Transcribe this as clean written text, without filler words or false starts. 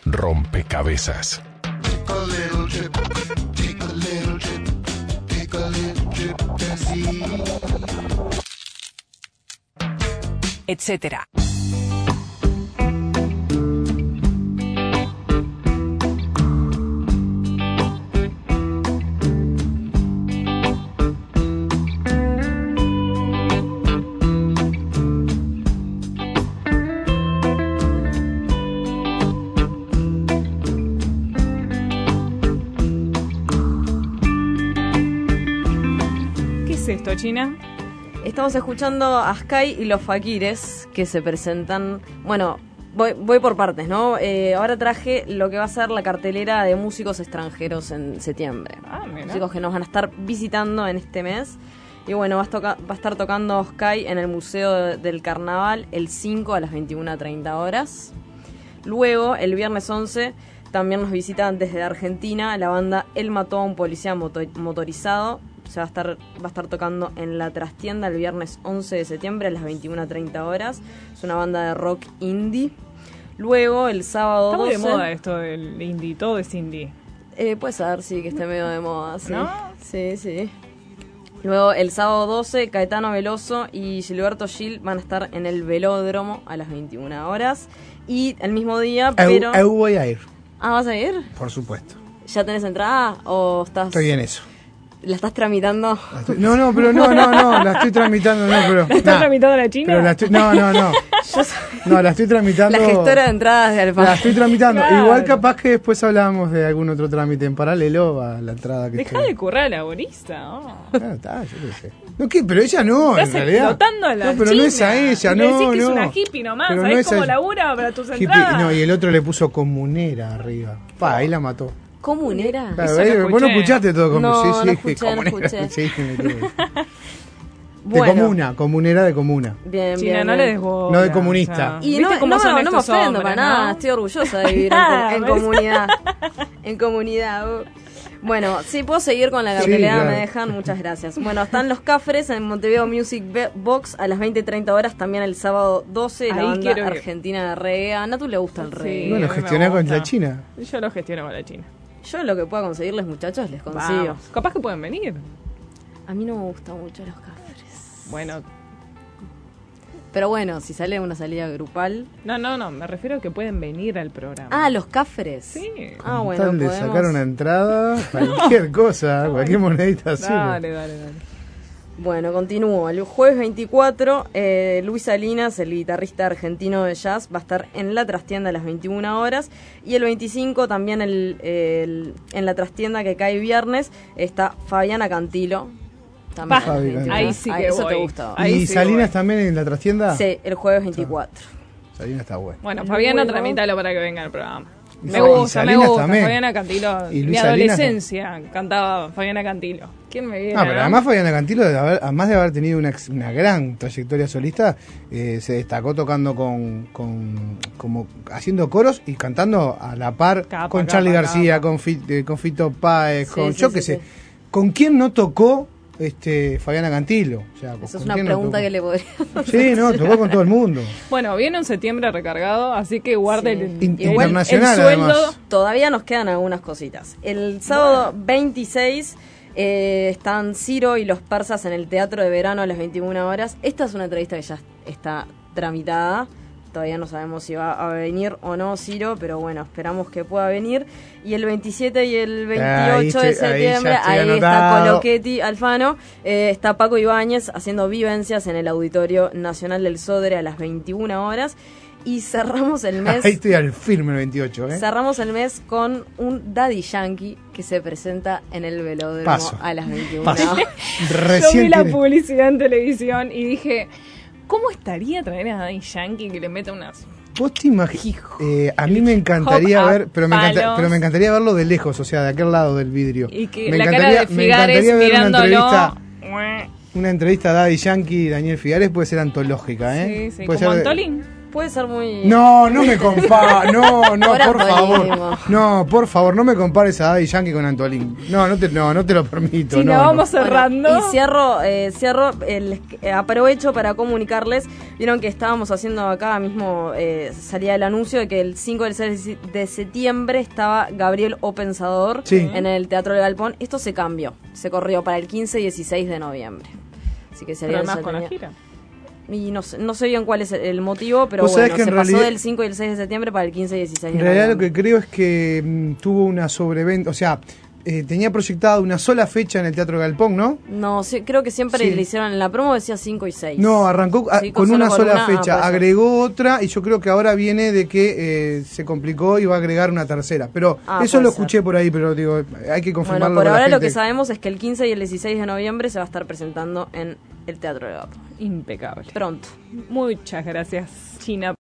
rompecabezas. Etcétera. ¿Qué es esto, China? Estamos escuchando a Sky y los Fakires que se presentan. Bueno, voy por partes, ¿no? Ahora traje lo que va a ser la cartelera de músicos extranjeros en septiembre. Mira. Músicos que nos van a estar visitando en este mes. Y bueno, va a estar tocando Sky en el Museo del Carnaval el 5 a las 21:30 horas. Luego, el viernes 11, también nos visitan desde Argentina la banda Él mató a un policía motorizado. Se va a estar tocando en La Trastienda el viernes 11 de septiembre a las 21:30 horas. Es una banda de rock indie. Luego, el sábado 12... Está muy de moda esto del indie, todo es indie. Puede ser, sí, que esté medio de moda, sí. ¿No? Sí. Luego, el sábado 12, Caetano Veloso y Gilberto Gil van a estar en el Velódromo a las 21 horas. Y el mismo día, pero... Eu voy a ir, ¿vas a ir? por supuesto. ¿Ya tenés entrada o estás...? Estoy en eso. ¿La estás tramitando? No, la estoy tramitando, pero... ¿La estás tramitando a la China? Pero la estoy, no. No, la estoy tramitando... La gestora de entradas de Alfa. La estoy tramitando. Claro. Igual capaz que después hablamos de algún otro trámite en paralelo a la entrada que Deja de currar a la bolista. Está, yo qué sé. No, ¿qué? Pero ella no, Estás en realidad. explotando a la No, pero China. no es a ella, Y le decís no. que es una hippie nomás. Pero ¿Sabés no es cómo a- labura para tus Hippie, entradas? no, y el otro le puso comunera arriba. Ahí la mató. ¿Comunera? Claro, Eso lo vos no escuché. escuchaste todo como No, sí, no escuché, no comunera. escuché. Sí, me quedé. Bueno. Comunera de comuna. Bien, China, bien, no bien. le des bola, No de comunista. Y ¿viste no, cómo son no me estos ofendo hombres, para nada, no? estoy orgullosa de vivir en ¿Ves? comunidad. En comunidad. Bueno, si puedo seguir con la cartelera, claro. me dejan, muchas gracias. Bueno, están Los Cafres en Montevideo Music Box a las 20:30 horas, también el sábado 12, la Ahí banda quiero ir. argentina de reggae. A Natu le gusta el reggae. Sí. Bueno, a mí me gestioná con gusta. la China. Yo lo gestiono con la China. Yo lo que pueda conseguirles, muchachos, les consigo. Vamos. Capaz que pueden venir. A mí no me gustan mucho Los Cafres. Bueno, Pero bueno, si sale una salida grupal. no, me refiero a que pueden venir al programa. Ah, Los Cafres. Sí. Ah, bueno, Tal de podemos... sacar una entrada, cualquier cosa, cualquier monedita así. Dale. Bueno, continúo. El jueves 24, Luis Salinas, el guitarrista argentino de jazz, va a estar en La Trastienda a las 21 horas. Y el 25 también en La Trastienda, que cae viernes, está Fabiana Cantilo. También Pa, a las ahí 21. sí Ah, que eso voy. te gustó. Ahí ¿Y sí Salinas voy. también en la trastienda? Sí, el jueves 24. Salinas está bueno. Bueno, Fabiana, Luego- tramítalo para que venga al programa. Y Me Sa- y gusta, Salinas también. Fabiana Cantilo. Y Luis Mi Salinas adolescencia cantaba Fabiana Cantilo. ¿Quién me viene? Ah, pero además Fabiana Cantilo, además de haber tenido una gran trayectoria solista, se destacó tocando como haciendo coros y cantando a la par con Charly García, con Fito Páez, Sí, con sí, yo sí, qué sé. sí. ¿Con quién no tocó Fabiana Cantilo? O sea, Esa es ¿con una quién no pregunta tocó? que le podría Sí, no, tocó con todo el mundo. Bueno, viene un septiembre recargado, así que guarde Sí. Internacional, el sueldo. además. Todavía nos quedan algunas cositas. El sábado 26 están Ciro y los persas en el Teatro de Verano a las 21 horas. Esta es una entrevista que ya está tramitada. Todavía no sabemos si va a venir o no Ciro, pero bueno, esperamos que pueda venir. Y el 27 y el 28 de septiembre, ya estoy ahí está anotado. Coloquetti Alfano, está Paco Ibáñez haciendo vivencias en el Auditorio Nacional del Sodre a las 21 horas. Y cerramos el mes... Ahí estoy al firme el 28, ¿eh? Cerramos el mes con un Daddy Yankee que se presenta en el Velódromo Paso. a las 21 Paso. horas. Yo vi Recién la tiene- publicidad en televisión y dije, ¿cómo estaría traer a Daddy Yankee que le meta unas... ¿Vos te imaginas? A mí me encantaría Hop a ver, pero me palos. encantaría verlo de lejos, o sea, de aquel lado del vidrio. Y que me la cara de me Figares encantaría ver mirándolo... una entrevista a Daddy Yankee y Daniel Figares puede ser antológica, ¿eh? Sí, Puede como ser de- Antolín. Puede ser muy... No me compares, no, Por por Antolín, favor. No, por favor, no me compares a Daddy Yankee con Antolín. No te lo permito. Si no, vamos Bueno, cerrando. y cierro, aprovecho para comunicarles, vieron que estábamos haciendo acá mismo, salía el anuncio de que el 5 y el 6 de septiembre estaba Gabriel O Pensador en el Teatro del Galpón. Esto se cambió, se corrió para el 15 y 16 de noviembre. Así que Pero además con la gira. Y no sé bien cuál es el motivo, pero Vos bueno, sabés que se en pasó realidad- del 5 y el 6 de septiembre para el 15 y 16 de En realidad lo noviembre. que creo es que tuvo una sobreventa, o sea, tenía proyectada una sola fecha en el Teatro Galpón, ¿no? No, sí, creo que siempre Sí. le hicieron en la promo, decía 5 y 6. No, arrancó Sí, con una solo sola una, fecha, puede ser. agregó otra y yo creo que ahora viene de que se complicó y va a agregar una tercera. Pero eso puede lo ser. escuché por ahí, pero digo, hay que confirmarlo. Bueno, por con la ahora lo gente. que sabemos es que el 15 y el 16 de noviembre se va a estar presentando en el Teatro de Gato. Impecable. Pronto. Muchas gracias, China.